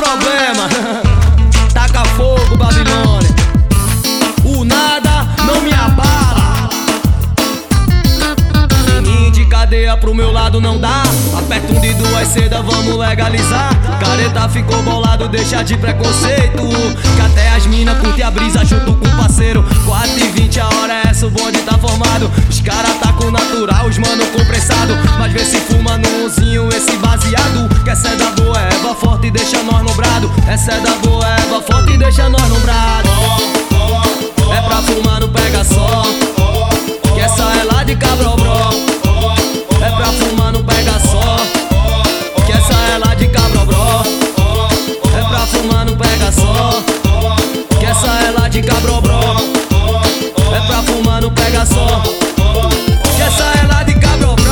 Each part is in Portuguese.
problema. Taca fogo, Babilônia. O nada não me abala. Fininho de cadeia pro meu lado não dá. Aperta um de duas seda, vamos legalizar. Careta ficou bolado, deixa de preconceito. Que até as mina curte a brisa junto com o parceiro. 4h20 a hora é essa, o bonde tá formado. Os cara tá com natural, os mano compressado. Mas vê se fuma no unzinho esse baseado. Que essa é da boa erva forte e deixa nós no brado. Essa é da boa erva forte e deixa nós no brado. É pra fumar, não pega só. Que essa é lá de Cabrobró. É pra fumar, não pega só. Que essa é lá de Cabrobró. É pra fumar, não pega só. Que essa é lá de Cabrobró. É pra fumar, não pega só. Que essa é lá de Cabrobró.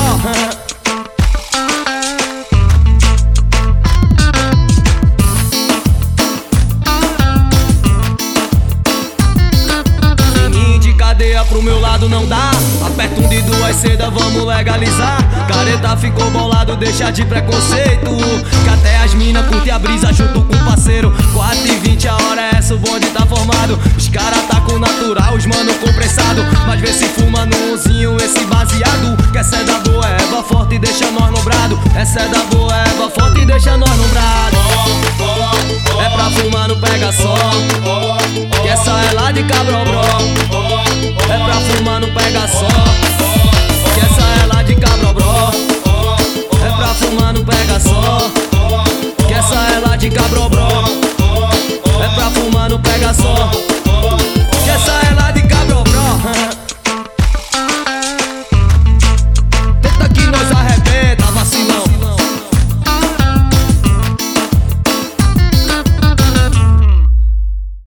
Pro meu lado não dá. Aperta um de duas seda, vamos legalizar. Careta ficou bolado, deixa de preconceito. Que até as mina curte a brisa junto com o parceiro. 4h20 a hora é essa, o bonde tá formado. Os cara tá com natural, os mano compressado. Mas vê se fuma no unzinho esse baseado. Que essa é da boa erva forte e deixa nós no brado. Essa é da boa erva forte